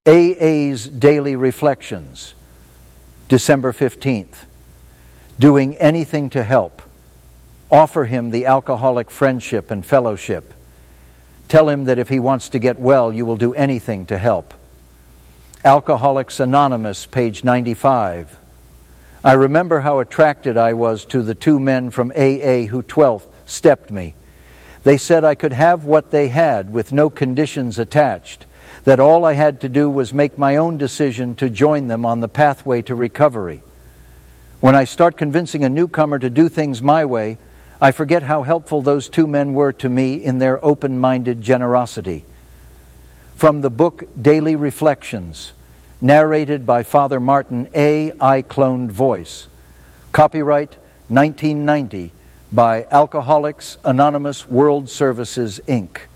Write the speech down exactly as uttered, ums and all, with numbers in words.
A A's Daily Reflections, December fifteenth. Doing anything to help. Offer him the alcoholic friendship and fellowship. Tell him that if he wants to get well, you will do anything to help. Alcoholics Anonymous, page ninety-five. I remember how attracted I was to the two men from A A who twelfth-stepped me. They said I could have what they had with no conditions attached, that all I had to do was make my own decision to join them on the pathway to recovery. When I start convincing a newcomer to do things my way, I forget how helpful those two men were to me in their open-minded generosity. From the book Daily Reflections, narrated by Father Martin A. I Cloned Voice. Copyright nineteen ninety by Alcoholics Anonymous World Services, Incorporated